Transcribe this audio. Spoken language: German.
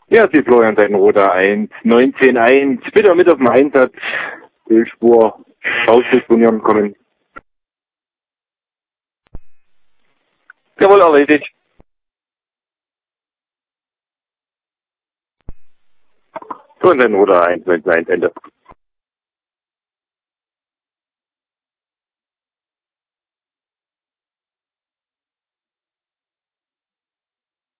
Ja, Sie Florian Seidenroder 1, 19, 1. Bitte mit auf den Einsatz. Ölspur, Ausschussunion kommen. Jawohl, erledigt. So, und Seidenroder 1, 19, 1, Ende.